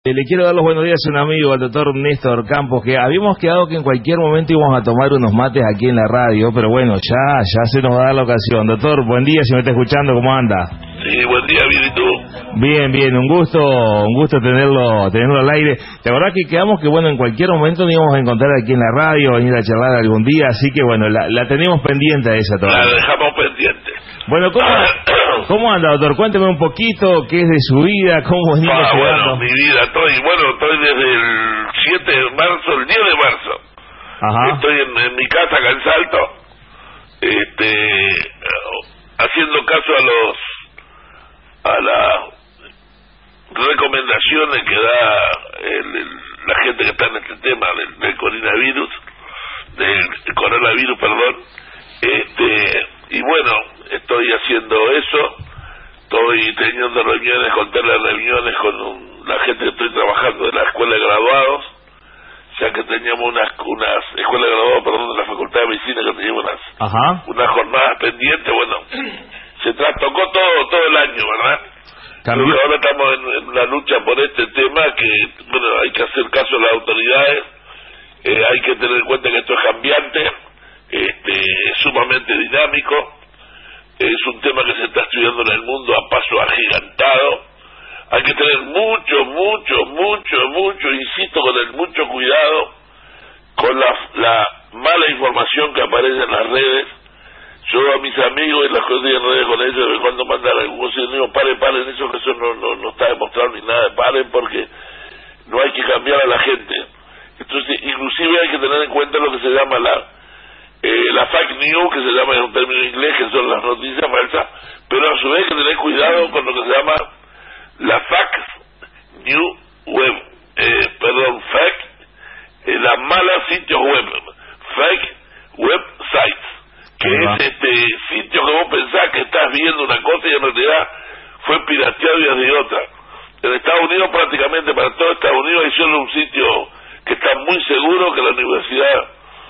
Le quiero dar los buenos días a un amigo, al doctor Néstor Campos, que habíamos quedado que en cualquier momento íbamos a tomar unos mates aquí en la radio, pero bueno, ya se nos va a dar la ocasión. Doctor, buen día, si me está escuchando, ¿cómo anda? Sí, buen día, bien, ¿y tú? Bien, un gusto tenerlo al aire. La verdad que quedamos que, bueno, en cualquier momento nos íbamos a encontrar aquí en la radio, venir a charlar algún día, así que, bueno, la tenemos pendiente a esa todavía. La dejamos pendiente. Bueno, ¿cómo anda, doctor? Cuénteme un poquito qué es de su vida, cómo venimos llegando. Bueno, mi vida, estoy desde el 7 de marzo, el 10 de marzo. Ajá. Estoy en mi casa acá en Salto, haciendo caso a las recomendaciones que da la gente que está en este tema del coronavirus, perdón. Y bueno, estoy haciendo eso, estoy teniendo reuniones con la gente que estoy trabajando de la escuela de graduados, ya que teníamos unas escuelas de graduados, de la Facultad de Medicina, que teníamos unas jornadas pendientes. Bueno, se trastocó todo el año, ¿verdad? Pero ahora estamos en la lucha por este tema que, bueno, hay que hacer caso a las autoridades, hay que tener en cuenta que esto es cambiante, es sumamente dinámico, es un tema que se está estudiando en el mundo a paso agigantado. Hay que tener mucho, insisto, con mucho cuidado con la mala información que aparece en las redes. Yo a mis amigos y las cosas en redes con ellos, de vez en cuando mandan algún consejo, digo, paren, eso que eso no está demostrado ni nada, paren, porque no hay que cambiar a la gente. Entonces, inclusive hay que tener en cuenta lo que se llama la fake news, que se llama en un término inglés, que son las noticias falsas, pero a su vez hay que tener cuidado con lo que se llama la fake news web, las malas sitios web, fake websites, que es sitio que vos pensás que estás viendo una cosa y en realidad fue pirateado y es de otra. En Estados Unidos, prácticamente para todo Estados Unidos, hay solo un sitio que está muy seguro, que la Universidad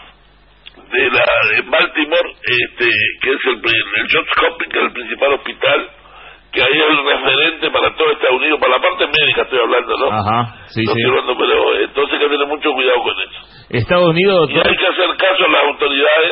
de Baltimore, que es el Johns Hopkins, que es el principal hospital, que ahí es el referente para todo Estados Unidos, para la parte médica estoy hablando, ¿no? Ajá, sí. Estoy hablando, pero entonces hay que tener mucho cuidado con eso. Estados Unidos, y hay que hacer caso a las autoridades,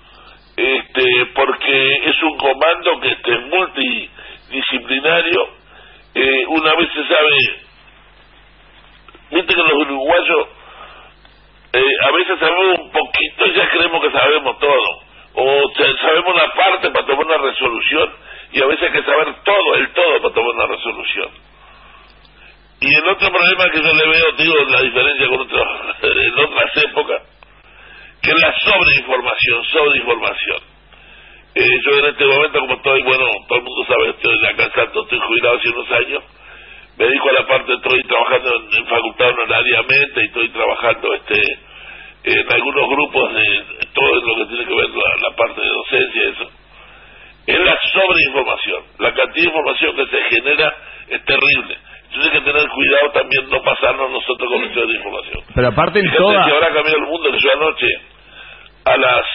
porque es un comando que es multidisciplinario. Una vez se sabe, viste que los uruguayos a veces sabemos un poquito y ya creemos que sabemos todo, o sabemos una parte para tomar una resolución, y a veces hay que saber el todo para tomar una resolución. Y el otro problema que yo le veo, digo, la diferencia con en otras épocas, que es la sobreinformación. Yo en este momento, como estoy, todo el mundo sabe, estoy acá en Santo, estoy jubilado hace unos años, me dedico a la parte, estoy trabajando en facultad honorariamente, y estoy trabajando en algunos grupos de todo lo que tiene que ver la parte de docencia y eso. Es la sobreinformación, la cantidad de información que se genera es terrible. Entonces hay que tener cuidado también, no pasarnos nosotros con exceso de información. Pero aparte en que habrá cambiado el mundo, que yo anoche a las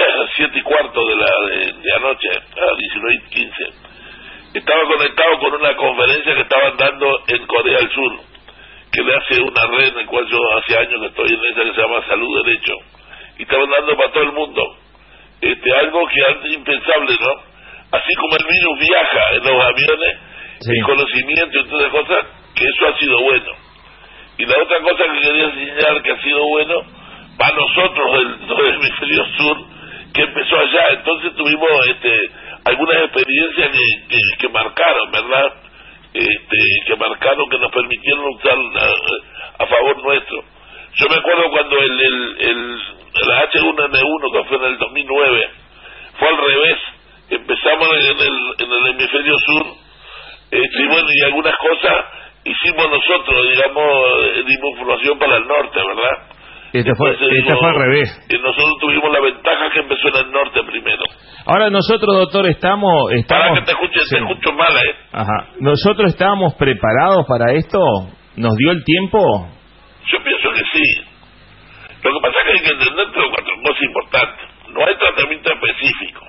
7:15 de anoche, a las 19:15, estaba conectado con una conferencia que estaban dando en Corea del Sur, que le hace una red en la cual yo hace años que estoy en esa, que se llama Salud Derecho, y estaban dando para todo el mundo algo que antes impensable, ¿no? Así como el virus viaja en los aviones, el conocimiento y todas esas cosas, que eso ha sido bueno. Y la otra cosa que quería señalar que ha sido bueno para nosotros del hemisferio sur, que empezó allá. Entonces tuvimos algunas experiencias que marcaron, ¿verdad? Que marcaron, que nos permitieron usar a favor nuestro. Yo me acuerdo cuando la H1N1, que fue en el 2009, fue al revés. Empezamos en el hemisferio sur, y algunas cosas hicimos nosotros, dimos información para el norte, ¿verdad? Este fue al revés. Nosotros tuvimos la ventaja que empezó en el norte primero. Ahora nosotros, doctor, estamos para que te escucho mal, Ajá. ¿Nosotros estábamos preparados para esto? ¿Nos dio el tiempo? Yo pienso que sí. Lo que pasa es que hay que entender cuatro cosas importantes. No hay tratamiento específico.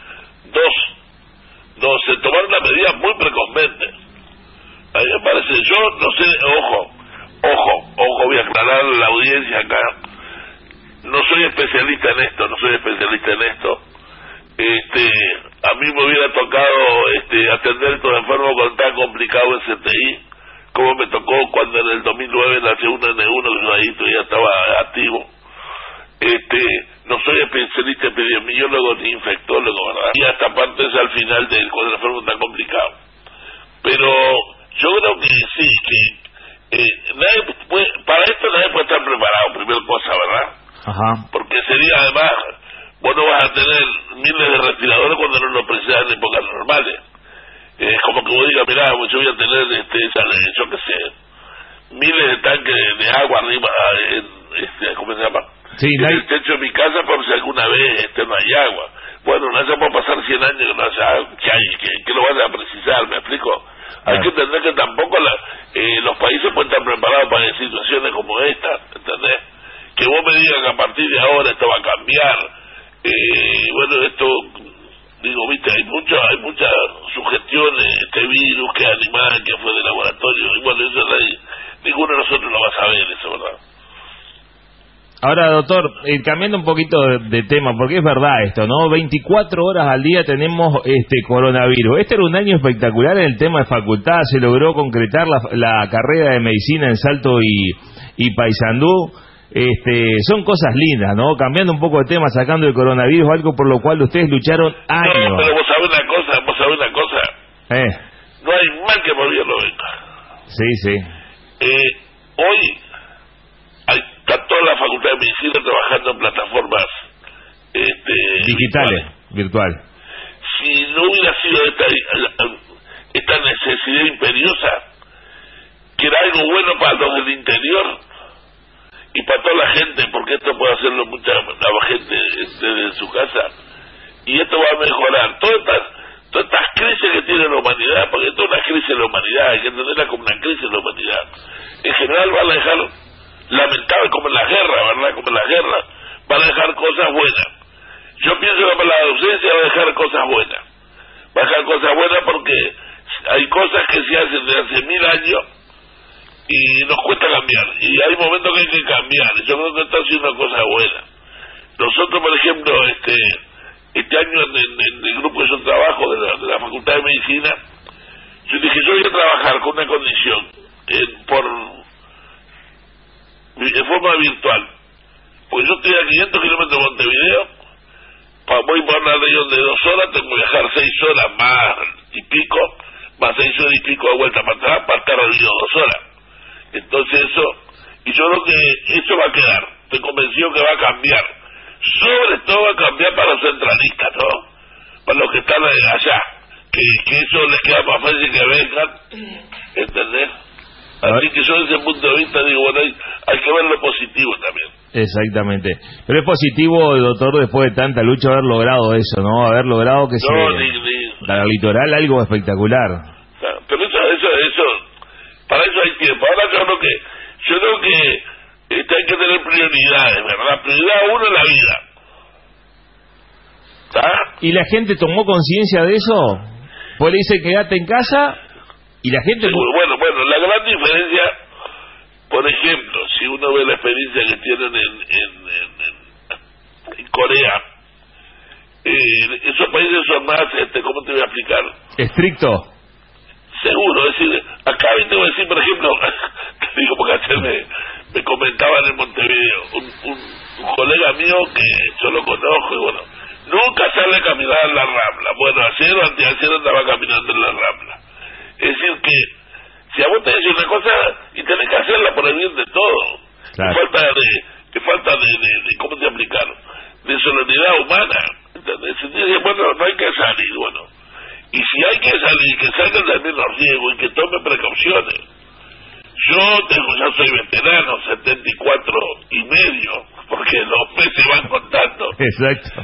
Dos, se tomaron las medidas muy precozmente. A mí me parece, yo no sé, ojo, aclararle a la audiencia acá, no soy especialista en esto, a mí me hubiera tocado atender estos enfermos cuando tan complicado en CTI, como me tocó cuando en el 2009 nació un N1 que yo ahí todavía estaba activo. No soy especialista epidemiólogo ni infectólogo, ¿verdad? Y hasta partes al final cuando el enfermo está complicado. Pero yo creo que sí, que para esto nadie puede estar preparado, primera cosa, ¿verdad? Ajá. Porque sería además, vos no vas a tener miles de respiradores cuando no lo precisas en épocas normales. Es como que vos digas, mirá, yo voy a tener, yo qué sé, miles de tanques de agua arriba, ¿cómo se llama? Sí, en el techo de mi casa por si alguna vez no hay agua. Bueno, no haya por pasar 100 años que no haya agua, que lo vas a precisar, ¿me explico? Hay que entender que tampoco los países pueden estar preparados para situaciones como esta, ¿entendés? Que vos me digas que a partir de ahora esto va a cambiar, bueno, esto, digo, viste, hay muchas sugestiones, este virus que es animal, que fue de laboratorio, y bueno, eso ninguno de nosotros lo va a saber, eso, ¿verdad? Ahora, doctor, cambiando un poquito de tema, porque es verdad esto, ¿no? 24 horas al día tenemos coronavirus. Este era un año espectacular en el tema de facultad, se logró concretar la carrera de medicina en Salto y Paysandú. Son cosas lindas, ¿no? Cambiando un poco de tema, sacando el coronavirus, algo por lo cual ustedes lucharon años. No, pero vos sabés una cosa. No hay mal que por bien lo venga. Sí. Hoy está toda la Facultad de Medicina trabajando en plataformas digitales, virtual. Si no hubiera sido esta necesidad imperiosa, que era algo bueno para los del interior y para toda la gente, porque esto puede hacerlo la gente desde su casa, y esto va a mejorar todas estas crisis que tiene la humanidad, porque esto es una crisis de la humanidad, hay que entenderla como una crisis de la humanidad. En general van a dejar, lamentable como en la guerra, ¿verdad? Como en la guerra, van a dejar cosas buenas. Yo pienso que para la docencia va a dejar cosas buenas. Va a dejar cosas buenas porque hay cosas que se hacen desde hace 1000 años y nos cuesta cambiar. Y hay momentos que hay que cambiar. Yo creo que esto ha sido una cosa buena. Nosotros, por ejemplo, este año en el grupo que yo trabajo de la Facultad de Medicina, yo dije, yo voy a trabajar con una condición, de forma virtual, pues yo estoy a 500 kilómetros de Montevideo, voy por una región de 2 horas, tengo que viajar 6 horas más 6 horas y pico de vuelta para atrás para estar reunido 2 horas. Entonces y yo creo que eso va a quedar, estoy convencido que va a cambiar, sobre todo va a cambiar para los centralistas, ¿no? Para los que están allá, que eso les queda más fácil que vengan, ¿entendés? Así que yo desde ese punto de vista digo, bueno, hay que ver lo positivo también. Exactamente. Pero es positivo, doctor, después de tanta lucha haber logrado eso, ¿no? Haber logrado que la litoral algo espectacular. Claro, pero eso, para eso hay tiempo. Ahora yo creo que hay que tener prioridades, ¿verdad? Prioridad uno en la vida. ¿Está? ¿Y la gente tomó conciencia de eso? Pues le dice quédate en casa y la gente... Sí, bueno, la gran diferencia, por ejemplo, si uno ve la experiencia que tienen en Corea, esos países son más, ¿cómo te voy a explicar? Estricto. Seguro, es decir, acá te voy a decir, por ejemplo, te digo porque ayer me comentaban en Montevideo, un colega mío que yo lo conozco y bueno, nunca sale a caminar en la Rambla. Bueno, ayer o anteayer andaba caminando en la Rambla. Es decir que, si a vos te dicen una cosa, y tenés que hacerla por el bien de todo. Claro. Falta de ¿cómo te explicar? De solidaridad humana. ¿Entendés? Entonces, bueno, no hay que salir, bueno. Y si hay que salir, que salgan también los riesgos y que tomen precauciones. Ya soy veterano, 74 y medio, porque los peces van contando. Exacto.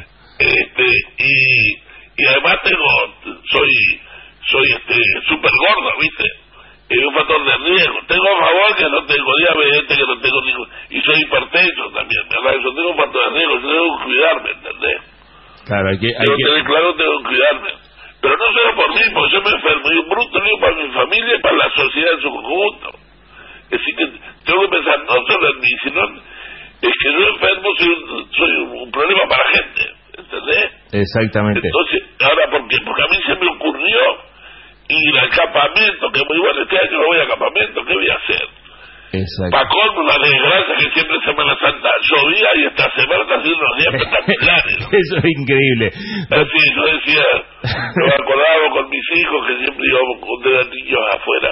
Y además soy súper gordo, ¿viste? Es un factor de riesgo. Tengo a favor que no tengo diabetes, que no tengo ningún... Y soy hipertenso también, ¿verdad? Yo tengo un factor de riesgo, yo tengo que cuidarme, ¿entendés? Claro, claro, tengo que cuidarme. Pero no solo por mí, porque yo me enfermo. Y un bruto lío para mi familia y para la sociedad en su conjunto. Es decir, que tengo que pensar no solo en mí, sino es que yo enfermo soy un problema para la gente, ¿entendés? Exactamente. Entonces, ahora, ¿por qué? Porque a mí se me ocurrió ir al campamento, que muy bueno, este año no voy al campamento, ¿qué voy a hacer? Exacto. Para colmo, la desgracia que siempre en Semana Santa llovía y esta semana está haciendo unos días espectaculares. Eso es increíble. Así, yo decía, me acordaba con mis hijos que siempre íbamos con de niños afuera.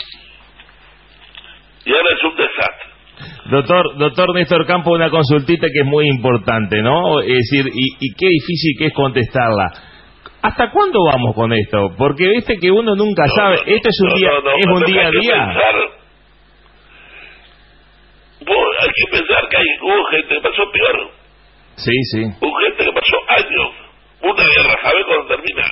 Y ahora es un desastre. Doctor Néstor Campo, una consultita que es muy importante, ¿no? Es decir, y qué difícil que es contestarla. ¿Hasta cuándo vamos con esto? Porque viste que uno nunca sabe. Esto es un día a día. Hay que pensar que hubo gente que pasó peor. Sí, sí. Hubo gente que pasó años. Una guerra, ¿sabe cuándo termina?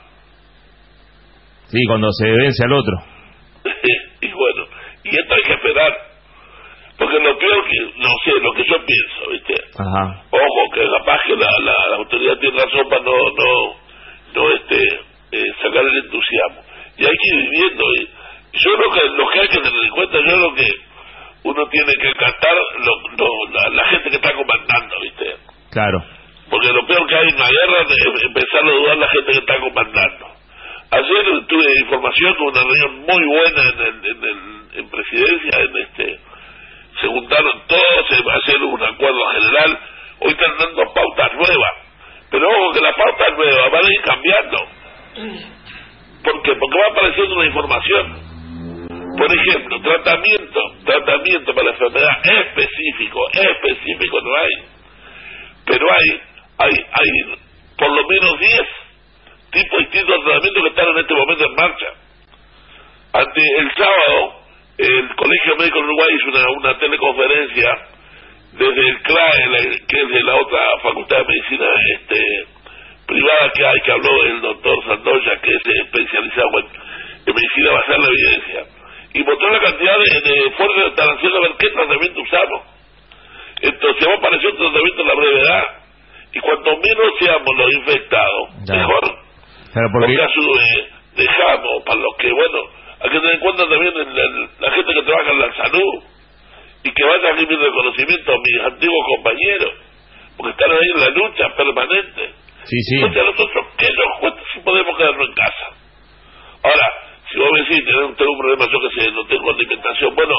Sí, cuando se vence al otro. Y bueno, y esto hay que esperar. Porque lo peor que, no sé, lo que yo pienso, ¿viste? Ajá. Ojo, que capaz que la autoridad tiene razón para no sacar el entusiasmo. Y hay que ir viviendo. Yo lo que hay que tener en cuenta, yo lo que uno tiene que acatar la gente que está comandando, ¿viste? Claro. Porque lo peor que hay en una guerra es empezar a dudar la gente que está comandando. Ayer tuve información con una reunión muy buena en presidencia, se juntaron todos, se va a hacer un acuerdo general. Hoy están dando pautas nuevas, pero ojo que las pautas nuevas van a ir cambiando. ¿Por qué? Porque va apareciendo una información. Por ejemplo, tratamiento para la enfermedad específico no hay, pero hay por lo menos 10 tipos distintos de tratamiento que están en este momento en marcha. El sábado, el Colegio Médico del Uruguay hizo una teleconferencia desde el CLAE, que es de la otra facultad de medicina privada que hay, que habló el doctor Sandoya, que es especializado en medicina basada en la evidencia, y mostró la cantidad de esfuerzos que están haciendo a ver qué tratamiento usamos. Entonces va a aparecer un tratamiento en la brevedad, y cuanto menos seamos los infectados, mejor. Claro, porque a su vez dejamos para los que, bueno, hay que tener en cuenta también la gente que trabaja en la salud, y que vaya a recibir reconocimiento a mis antiguos compañeros, porque están ahí en la lucha permanente. Sí, sí. Entonces a nosotros, ¿qué nos cuesta si podemos quedarnos en casa? Ahora, si vos me decís, tengo un problema, yo que sé, no tengo alimentación, bueno,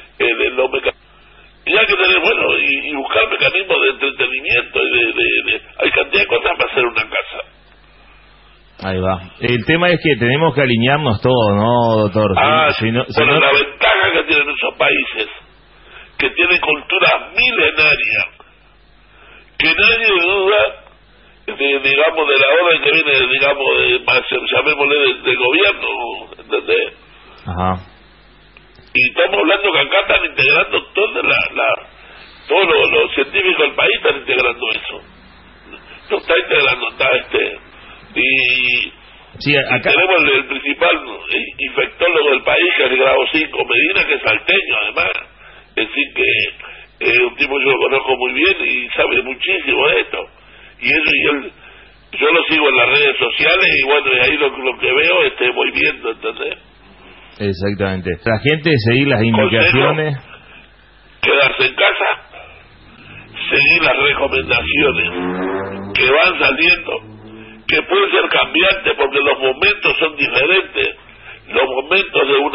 y hay que tener, bueno, y buscar mecanismos de entretenimiento, hay cantidad de cosas para hacer una casa. Ahí va. El tema es que tenemos que alinearnos todos, ¿no, doctor? Bueno, la ventaja que tienen esos países, que tienen culturas milenarias, que nadie duda digamos, de la orden que viene, digamos, llamémosle del gobierno, ¿entendés? Ajá. Y estamos hablando que acá están integrando todos los científicos del país están integrando eso. No está integrando, sí, acá tenemos el principal infectólogo del país, que es el grado 5, Medina, que es salteño además. Es decir, que es un tipo que yo lo conozco muy bien y sabe muchísimo de esto. Y él, yo lo sigo en las redes sociales y bueno, y ahí lo que veo voy viendo, ¿entendés? Exactamente. La gente seguir las indicaciones. Quedarse en casa, seguir las recomendaciones que van saliendo, que pueden ser cambiantes porque los momentos son diferentes. Los momentos de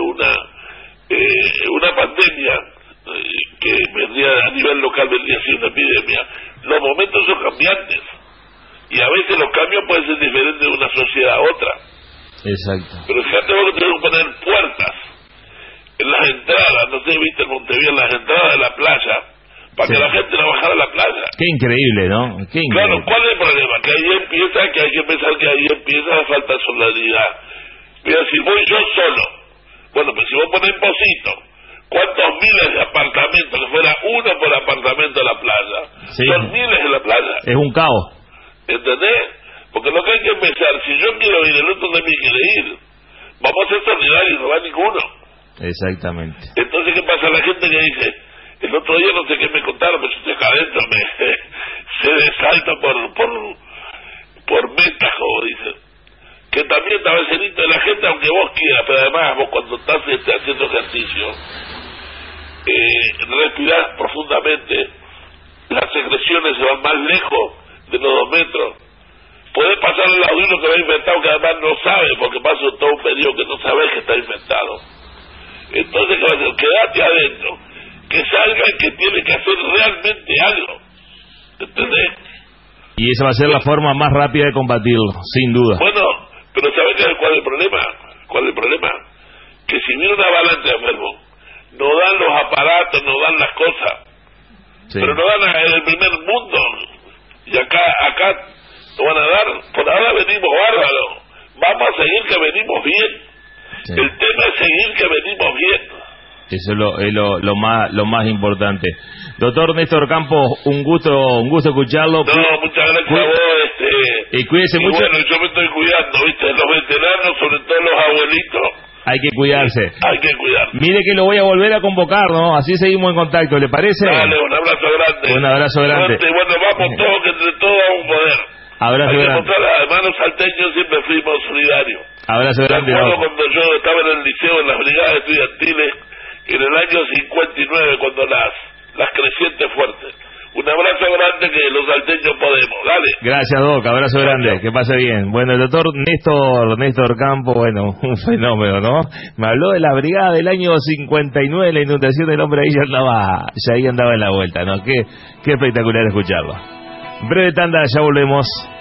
una pandemia que vendría a nivel local, vendría a ser una epidemia, los momentos son cambiantes y a veces los cambios pueden ser diferentes de una sociedad a otra. Exacto. Pero fíjate vos que tenemos que poner puertas en las entradas, no sé, viste en Montevideo, en las entradas de la playa, para que la gente no bajara a la playa. Qué increíble, ¿no? Qué increíble. Claro, ¿cuál es el problema? Que hay que pensar que ahí empieza la falta de solidaridad. Mira, si voy yo solo, bueno, pues si vos ponés Pocito, ¿cuántos miles de apartamentos, que fuera uno por apartamento de la playa? Sí. Son miles en la playa. Es un caos. ¿Entendés? Porque lo que hay que pensar, si yo quiero ir, el otro también quiere ir, vamos a ser solidarios y no va ninguno. Exactamente. Entonces, ¿qué pasa? La gente que dice, el otro día no sé qué me contaron, pero estoy acá adentro, se desalta por metas, como dicen. Que también está vecinito de la gente, aunque vos quieras, pero además vos cuando estás haciendo ejercicio, respirás profundamente, las secreciones se van más lejos de los 2 metros. Podés pasar al lado de uno que lo ha inventado, que además no sabe, porque pasa todo un periodo que no sabés que está inventado. Entonces, caballero, quedate adentro, que salga el que tiene que hacer realmente algo. ¿Entendés? Y esa va a ser la forma más rápida de combatirlo, sin duda. Bueno, pero ¿sabés cuál es el problema? ¿Cuál es el problema? Que si viene una avalancha de enfermos, no dan los aparatos, no dan las cosas, sí, pero no dan en el primer mundo, y acá no van a dar. Por ahora venimos bárbaros, vamos a seguir que venimos bien, sí. El tema es seguir que venimos bien. Eso es lo más importante. Doctor Néstor Campos, un gusto escucharlo. No, muchas gracias a vos. Y cuídese mucho. Bueno, yo me estoy cuidando, ¿viste? Los veteranos, sobre todo los abuelitos. Hay que cuidarse. Hay que cuidar. Mire que lo voy a volver a convocar, ¿no? Así seguimos en contacto, ¿le parece? Dale, un abrazo grande. Un abrazo grande. Bueno, vamos todos, que entre todos vamos a poder. Abrazo grande. Además, los salteños siempre fuimos solidarios. Abrazo grande. Me acuerdo cuando yo estaba en el liceo, en las brigadas estudiantiles, en el año 59, cuando las crecientes fuertes. Un abrazo grande, que los salteños podemos. Dale. Gracias, Doc. Abrazo grande. Que pase bien. Bueno, el doctor Néstor Campos, bueno, un fenómeno, ¿no? Me habló de la brigada del año 59, la inundación del hombre, ahí ya andaba en la vuelta, ¿no? Qué espectacular escucharlo. Breve tanda, ya volvemos.